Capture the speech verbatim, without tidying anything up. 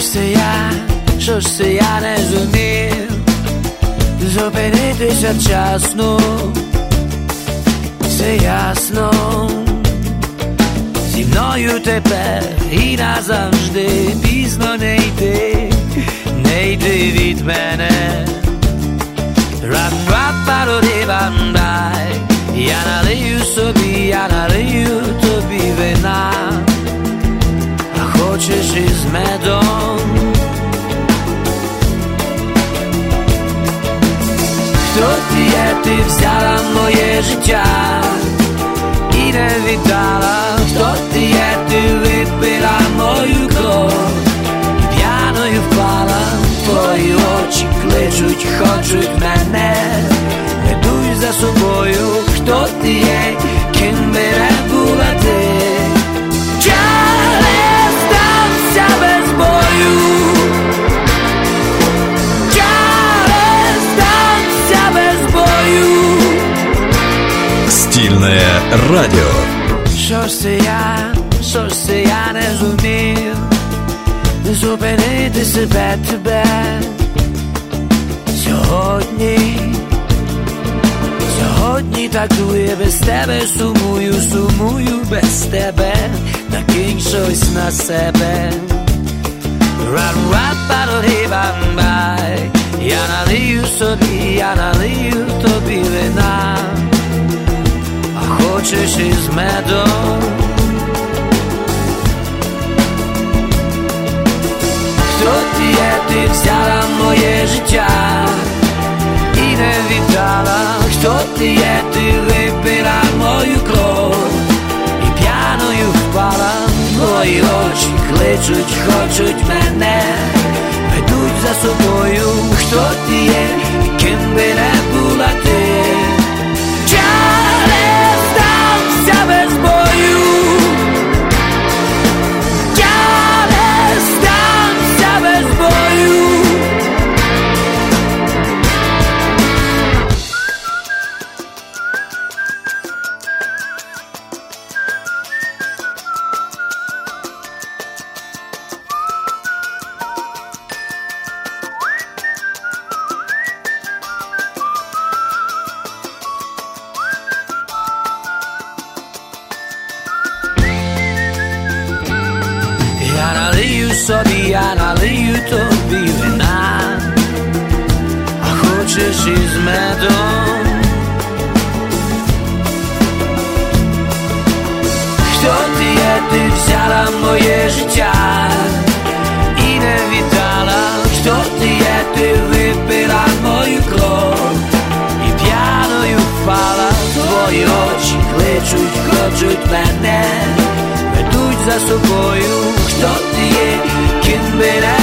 ж це я, що ж це я не зумів зупинитися вчасно, все ясно, зі мною тепер і назавжди пізно не йти, не йти від мене. Рап-рап-пароди-бандай, я налию собі, я налию тобі вина, а хочеш із медом. Хто ти є, ти взяла моє життя і не віддала. Хто ти є, ти випила мою кров і п'яною впала. Твої очі кличуть, хочуть мене, ведуть за собою. Хто ти є, ким би не була ти, я не здамся без бою, я не здамся без бою. Стильное радио. Що ж це я, що ж це я не зумів зупинити себе, тебе сьогодні, сьогодні так дує без тебе, сумую, сумую без тебе, накинь щось на себе. Рап-рап-пароди-бамбай, я налию собі, я налию тобі вина, а хочеш із медом. Хто ти є, ти взяла моє життя і не віддала. Хто ти є, ти випила мою кров і п'яною впала. Твої очі кличуть, хочуть мене, ведуть за собою. Хто ти є, ким би не була ти, я не здамся без бою, я не здамся без бою. Я налию собі, я налию тобі вина, а хочеш із медом. Хто ти є, ти взяла моє життя і не віддала. Хто ти є, ти випила мою кров і п'яною впала. Твої очі кличуть, хочуть мене, ведуть за собою. Хто ти є, ким би не